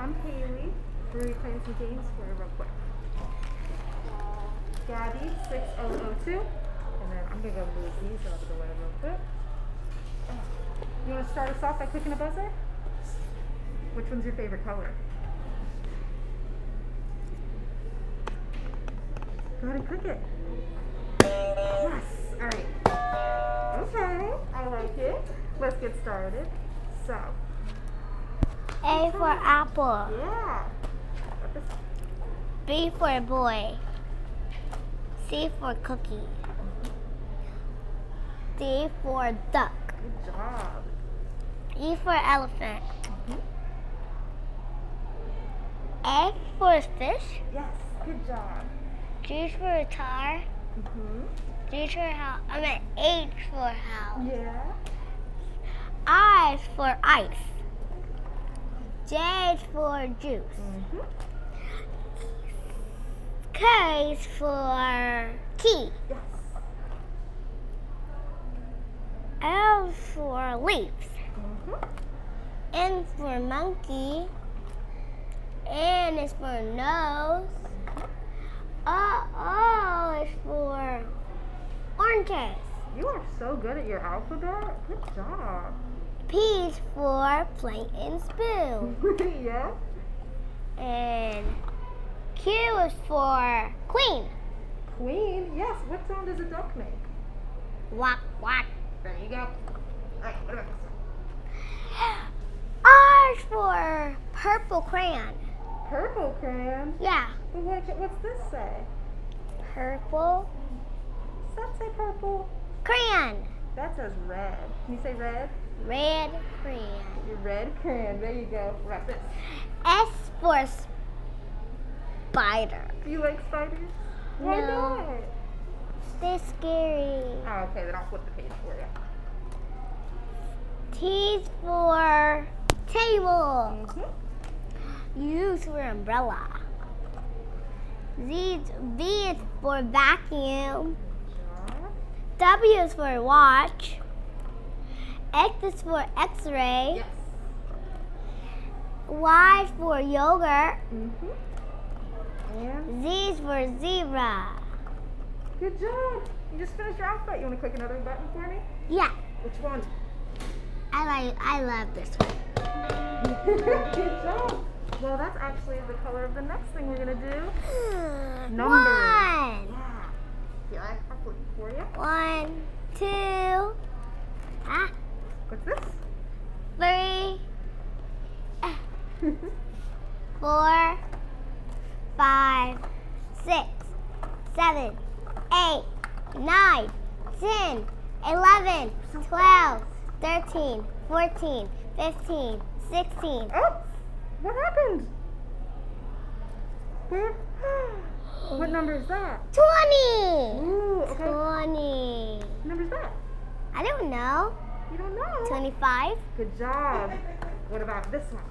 I'm Haley. We're going to be playing some games for you real quick. Gabby 6002. And then I'm going to go move these out of the way real quick. You want to start us off by clicking a buzzer? Which one's your favorite color? Go ahead and click it. Yes. All right. Okay. I like it. Let's get started. So. A for apple. Yeah. B for boy. C for cookie. D for duck. Good job. E for elephant. A for fish. Yes. Good job. G for guitar. G for house. H for house. Yeah. I for ice. J for juice. K is for key. Yes. L for leaves. N for monkey. N is for nose. O is for oranges. You are so good at your alphabet. Good job. P is for plate and spoon. Yeah. And Q is for queen. Queen. Yes. What sound does a duck make? Quack, quack. There you go. All right. What about this one? R is for purple crayon. Purple crayon. Yeah. But what's this say? Purple Does that say purple? crayon. That says red. Can you say red? Red crayon. Your red crayon. There you go. What about this? S for spider. Do you like spiders? Why No. not? They're scary. Oh, okay. Then I'll flip the page for you. T is for table. U is for umbrella. V is for vacuum. W is for watch. X is for x-ray. Yes. Y is for yogurt. And Z is for zebra. good job. You just finished your alphabet. You want to click another button for me? Yeah, Which one? I love this one. Good job. Well, that's actually the color of the next thing we're going to do. Numbers. One. Yeah. Here, I'll flip it for you. 1, 2, What's this? 3, 4, 5, 6, 7, 8, 9, 10, 11, 12, 13, 14, 15, 16. Oh, what happened? Where? What number is that? 20! Ooh, okay. 20. What number is that? I don't know. You don't know. 25? Good job. What about this one?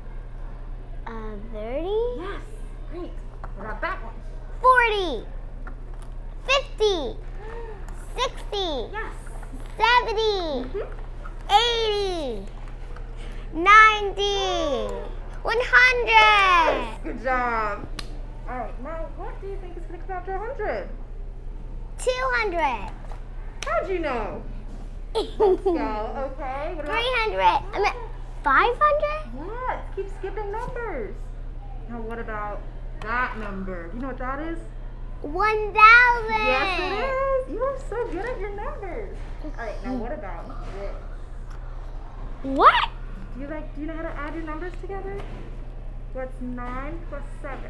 30? Yes. Great. What about that one? 40, 50, 60, Yes. 70, 80, 90, 100, Good job. All right. Now, what do you think is going to come after 100? 200, How'd you know? Go. Okay. What about? 300, 500, Yeah. Keep skipping numbers. Now, what about that number? Do you know what that is? 1,000. Yes, it is. You are so good at your numbers. All right. Now, what about this? What? Do you know how to add your numbers together? What's 9 plus 7?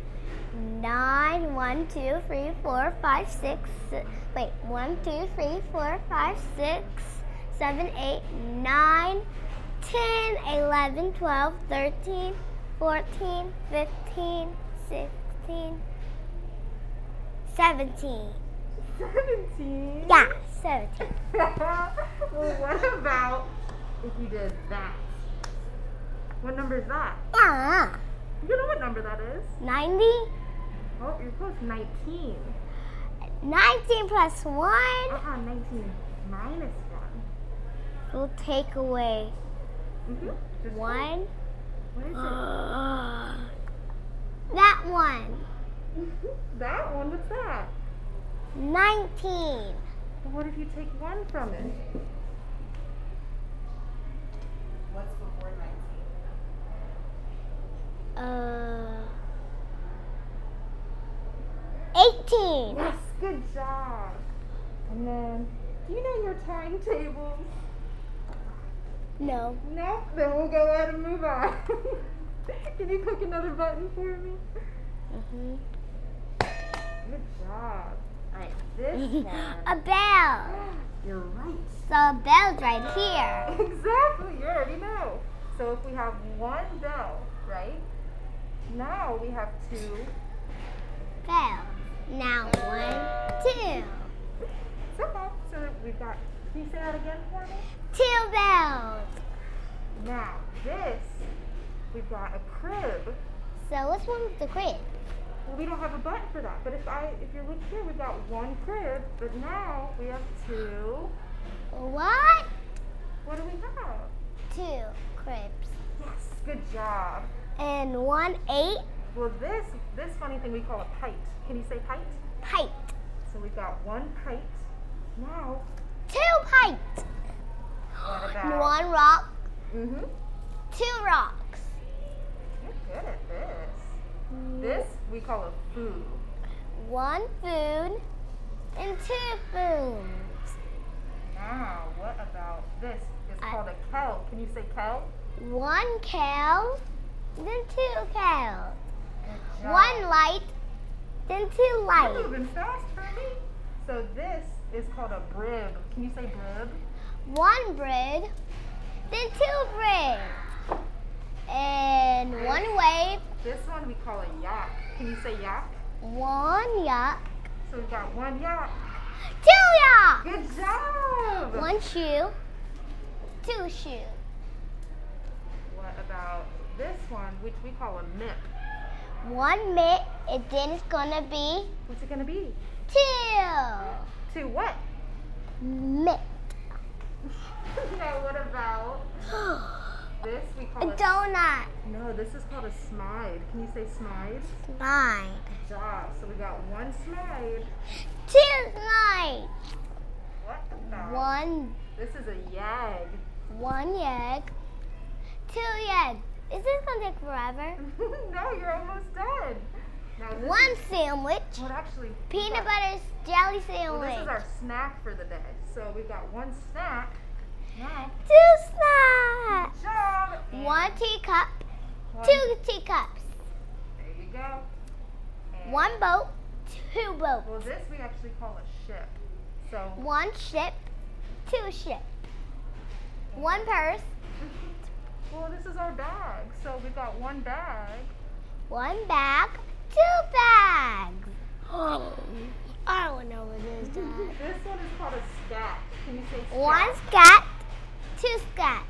9, 1, 2, 3, 4, 5, 6. Wait, 1, 2, 3, 4, 5, 6, 7, 8, 9, 10, 11, 12, 13, 14, 15, 16, 17. 17? Yeah, 17. Well, what about if you did that? What number is that? Yeah. You know what number that is? 90? Oh, you're close. 19. 19 plus 1 19 minus 1. will take away Mm-hmm. 1. What is it? one. That one, what's that? 19. Well, what if you take one from it? What's before 18. Yes, good job. And then, do you know your timetables? No. No? Then we'll go ahead and move on. Can you click another button for me? Mhm. Good job. Alright, this one. A bell. You're right. So a bell's right here. Exactly, you already know. So if we have one bell, right? Now we have two. Bell. Now 1, 2. It's okay. So we've got, can you say that again for me? 2 bells. Now this, we've got a crib. So which one's the crib? Well, we don't have a button for that. But if you look here, we've got one crib. But now we have two. What? What do we have? 2 cribs. Yes, good job. And 1 8 Well, this funny thing we call a kite. Can you say kite? pipe. So we've got one kite. Now, 2 pipes. what about? 1 rock. Mm-hmm. 2 rocks. You're good at this. This we call a food. 1 food and 2 spoons. Now, what about this? It's called a kettle. Can you say kettle? 1 cow, then 2 cows. Good job. 1 light, then 2 You're lights. moving fast for me. So this is called a brib. Can you say brib? 1 bread, then 2 breads. And 1 wave, This one we call a yak. Can you say yak? 1 yak, So we've got one yak. 2 yak. Good job. 1 shoe, 2 shoes. What about this one, which we call a mitt? 1 mitt, and then it's gonna be What's it gonna be? 2 Two what? mitt. Now what about this? We call A it. donut. No, this is called a smide. Can you say smide? 9. Good job. So we got one smide. 2 slides. What about? 1 This is a yag. 1 egg, 2 eggs. Is this gonna take forever? No, you're almost done. Now this 1 is, sandwich, well, actually, we peanut got- butter jelly Well, sandwich. this is our snack for the day. So we've got one snack. Now, 2 snacks. good job. And 1 teacup, one- 2 teacups. There you go. And- 1 boat, 2 boats. Well, this we actually call a ship. So 1 ship, 2 ships. 1 purse, well, this is our bag. So we've got one bag. 1 bag, 2 bags. I don't know what it is, Dad. This one is called a scat. Can you say scat? 1 scat, 2 scat.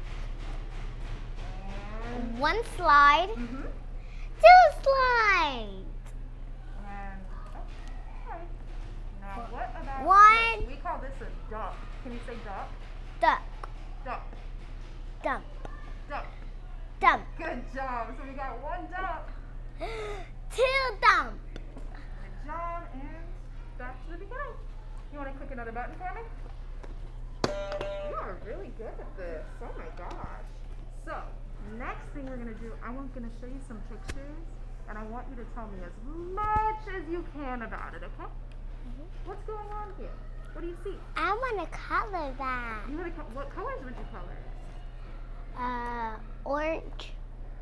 And, 1 slide, mhm. 2 slides. And okay. Now what about One. this? We call this a duck. Can you say duck? Duck, Duck. dump, Duck. dump. Good job. So we got one duck. 2 dump. Good job. And back to the beginning. You want to click another button for me? You are really good at this. Oh my gosh. So, next thing we're going to do, I'm going to show you some pictures, and I want you to tell me as much as you can about it, okay? What's going on here? What do you see? I want to color that. You want to, what colors would you color? Orange.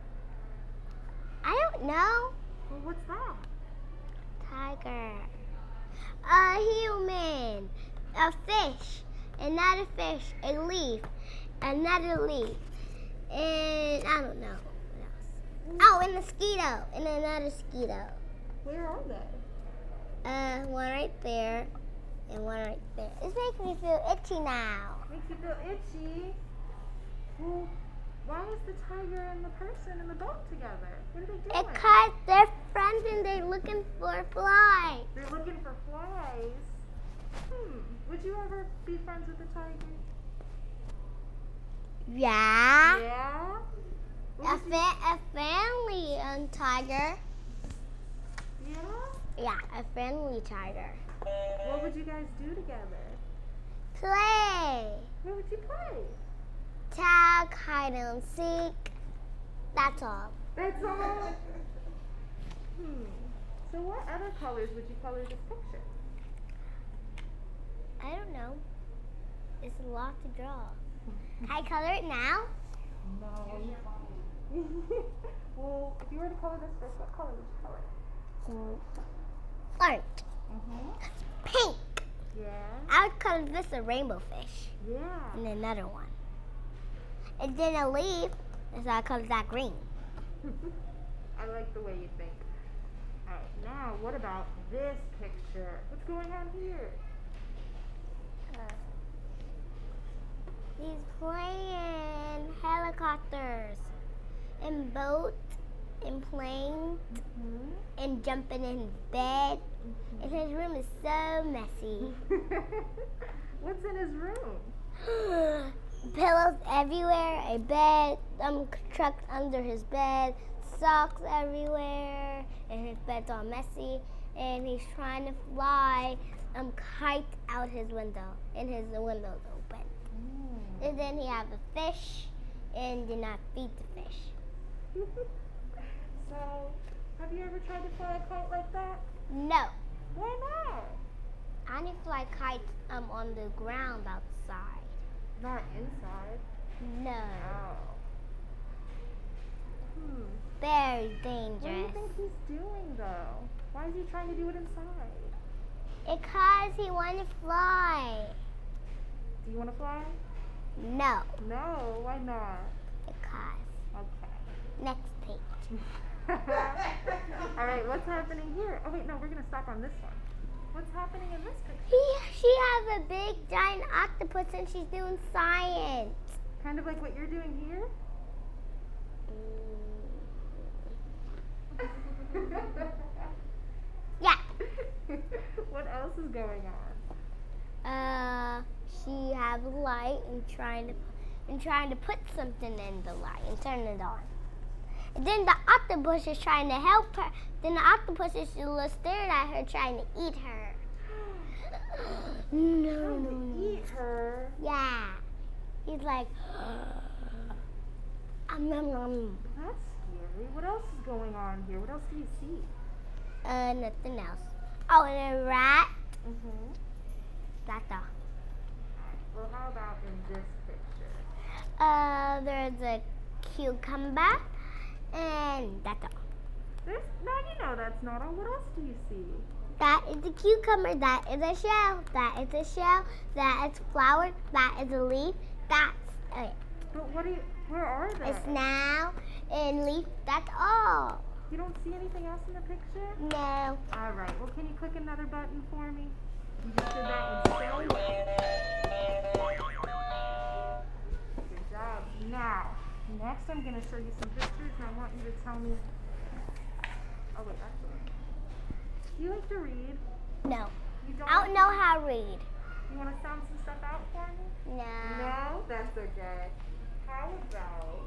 I don't know. Well, what's that? Tiger. A human. A fish. Another fish. A leaf. Another leaf. And I don't know what else. Oh, and a mosquito. And another mosquito. Where are they? One right there. And one right there. It's making me feel itchy now. Makes you feel itchy. Well, why is the tiger and the person in the boat together? What are they doing? Because they're friends and they're looking for flies. They're looking for flies. Would you ever be friends with a tiger? Yeah. Yeah? A family tiger. Yeah? Yeah, a friendly tiger. What would you guys do together? Play. What would you play? Tag, hide and seek. That's all. That's all? So what other colors would you color this picture? I don't know. It's a lot to draw. Can I color it now? No. Well, if you were to color this fish, what color would you color it? Orange. Pink. Yeah. I would color this a rainbow fish. Yeah. And another one. And then a leaf, so I color that green. I like the way you think. Alright, now what about this picture? What's going on here? He's playing helicopters and boats and planes and jumping in his bed. And his room is so messy. What's in his room? Pillows everywhere, a bed, trucked under his bed, socks everywhere, and his bed's all messy. And he's trying to fly kite out his window, and his window's open. And then he have a fish, and did not feed the fish. So, have you ever tried to fly a kite like that? No, Why not? I only fly kites on the ground outside. Not inside. No, Oh. very What do you dangerous. think he's doing though? Why is he trying to do it inside? Because he wanted to fly. Do you want to fly? No, No, why not? because. Okay. Next page. Alright, what's happening here? Oh wait, no, we're gonna stop on this one. What's happening in this picture? She has a big giant octopus and she's doing science. Kind of like what you're doing here? Yeah. What else is going on? She has a light and trying to put something in the light and turn it on. And then the octopus is trying to help her. Then the octopus is staring at her, trying to eat her. Trying to eat her. Yeah. He's like, nom nom. That's scary. What else is going on here? What else do you see? Nothing else. Oh, and a rat. That's all. Well, how about in this picture? There's a cucumber, and that's all. No, you know that's not all. What else do you see? That is a cucumber. That is a shell. That is a shell. That is flower. That is a leaf. That's it. But where are they? It's now and leaf. That's all. You don't see anything else in the picture? No. All right. Well, can you click another button for me? You just did that one so well. Good job. Now, next I'm going to show you some pictures, and I want you to tell me. Oh wait, actually. Do you like to read? No. You don't. I don't know how to read. You want to sound some stuff out for me? No. No, that's okay. How about?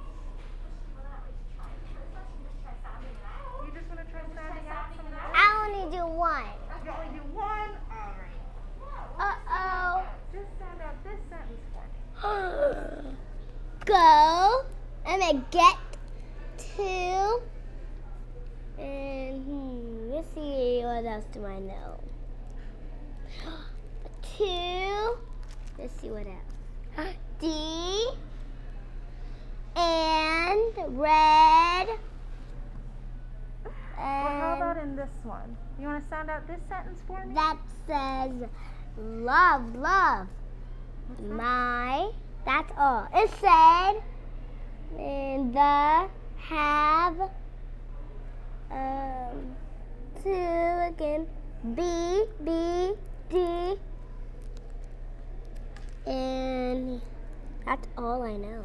You just want to try sounding out some notes? I only do one. You only do one? Alright. Uh-oh. Just sound out this sentence for me. Go. I'm gonna get to. And let's see, what else do I know? Two. Let's see what else. D. And red. Well, how about in this one? You want to sound out this sentence for me? That says love, love. My, that's all. It said, and the have, two again, B, B, D, and that's all I know.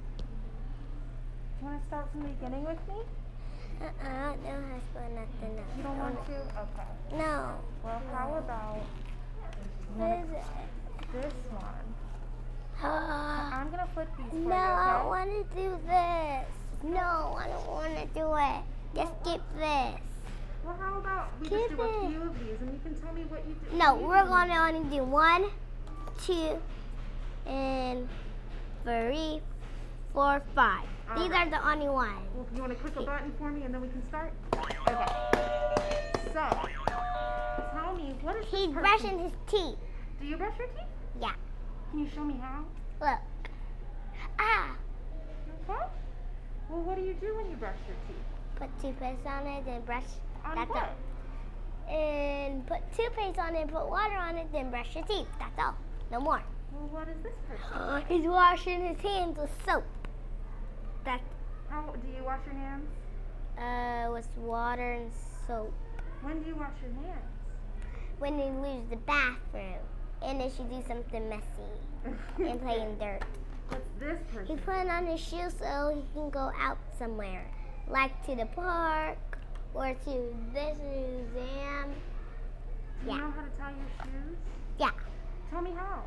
You want to start from the beginning with me? I don't know how to spell nothing else. You don't want to? Okay. No. Well, how about What is it? this one? No, I'm going to flip these for you, I okay? don't want to do this. No, I don't want to do it. Just skip this. Well, how about we just do a few of these and you can tell me what you do? No, what you we're do. going to only do 1, 2, and 3, 4, 5. These are the only ones. Well, you want to click a button for me and then we can start? Okay. So, tell me, what is He's this person? brushing his teeth. Do you brush your teeth? Yeah. Can you show me how? Look. Ah. Okay. Well, what do you do when you brush your teeth? Put toothpaste on it, then brush. On That's what? all. And put toothpaste on it, put water on it, then brush your teeth. That's all. No more. Well, what is this person? He's washing his hands with soap. That's How do you wash your hands? with water and soap. When do you wash your hands? When you lose the bathroom, and if you do something messy and play in dirt. What's this He's person? putting on his shoes so he can go out somewhere, like to the park or to this museum. Do you Yeah. know how to tie your shoes? Yeah. Tell me how.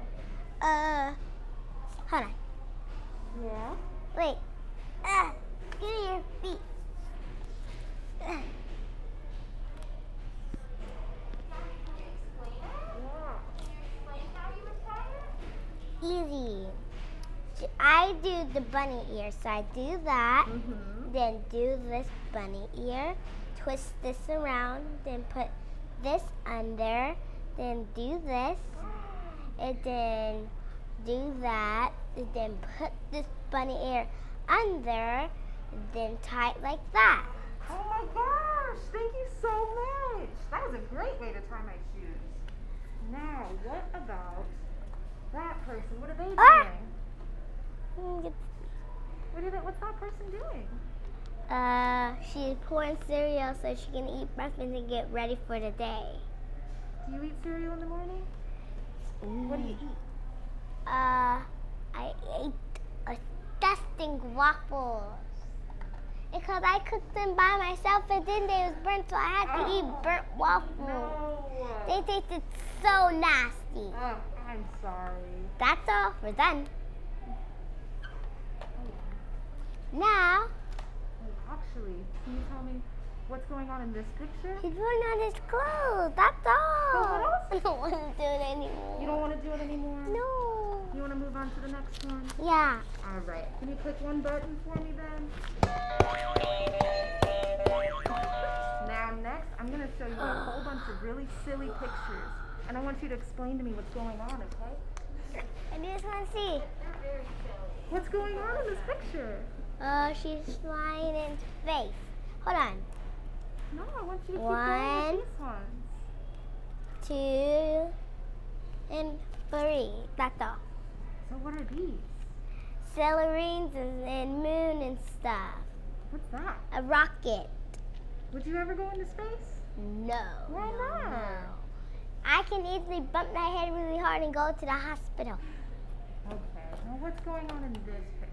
Hold on. Yeah. Wait. Give me your feet. Easy. I do the bunny ear, so I do that. Mm-hmm. Then do this bunny ear, twist this around, then put this under, then do this, and then do that, and then put this bunny ear under, then tie it like that. Oh my gosh! Thank you so much. That was a great way to tie my shoes. Now, what about that person? What are they doing? Ah! What's that person doing? She's pouring cereal so she can eat breakfast and get ready for the day. Do you eat cereal in the morning? What do you eat? I ate a disgusting waffles. Because I cooked them by myself and then they was burnt, so I had to eat burnt waffles. No. They tasted so nasty. Oh, I'm sorry. That's all. We're done. Now, Wait, actually, can you tell me what's going on in this picture? he's putting on his clothes. That's all. But what else? I don't want to do it anymore. You don't want to do it anymore? No. You want to move on to the next one? Yeah. All right. Can you click one button for me then? Now next, I'm going to show you a whole bunch of really silly pictures. And I want you to explain to me what's going on, okay? I just want to see. What's going on in this picture? She's flying in space. Hold on. No, I want you to keep One. going with these ones. 2 and 3. That's all. So what are these? Celerines and moon and stuff. What's that? A rocket. Would you ever go into space? No. Why not? No. I can easily bump my head really hard and go to the hospital. Okay. Now what's going on in this picture?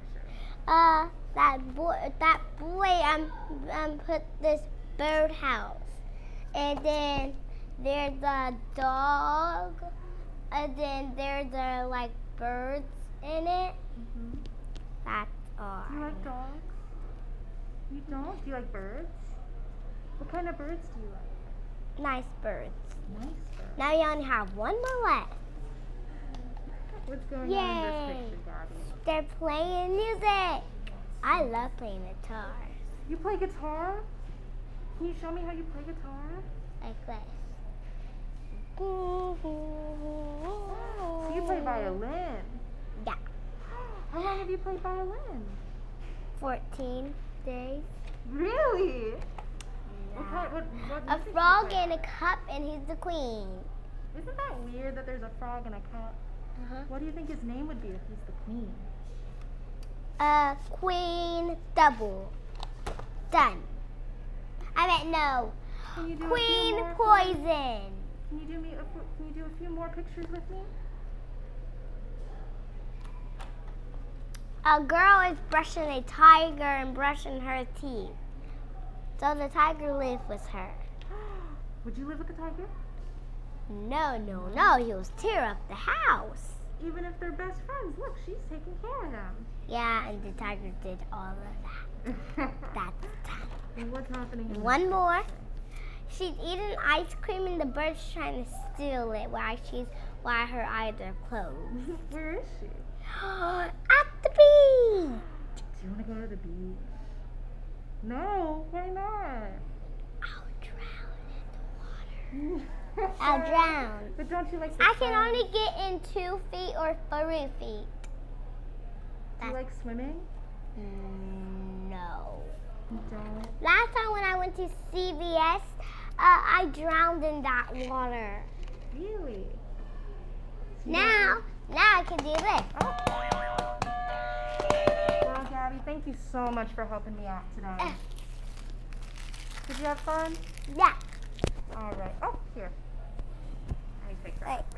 That boy put this birdhouse, and then there's a dog, and then there's like birds in it. Mm-hmm. That's all. Do you like dogs? You don't? Do you like birds? What kind of birds do you like? Nice birds. Nice birds. Now you only have one more left. What's going on in Yay. this picture, Daddy? They're playing music. I love playing guitar. You play guitar? Can you show me how you play guitar? Like this. So you play violin. Yeah. How long have you played violin? 14 days. Really? What kind, what A music do you frog play? in a cup, and he's the queen. Isn't that weird that there's a frog in a cup? Uh-huh. What do you think his name would be if he's the queen? Queen double. Done. I meant no. Can you do a Queen few more? poison. Can you do a few more pictures with me? A girl is brushing a tiger and brushing her teeth. So the tiger lives with her. Would you live with the tiger? No. He was tear up the house. Even if they're best friends, look, she's taking care of them. Yeah, and the tiger did all of that. That's done. And what's happening? In One this more. picture? she's eating ice cream and the bird's trying to steal it while her eyes are closed. Where is she? At the beach. Do you want to go to the beach? No, why not? I'll drown in the water. I'll drown. But don't you like the I can sun? only get in 2 feet or 3 feet. Do you like swimming? No. You don't? Last time when I went to CVS, I drowned in that water. Really? Now I can do this. Oh. Well, Gabby, thank you so much for helping me out today. Did you have fun? Yeah. All right. Oh, here. Let me take that. Wait.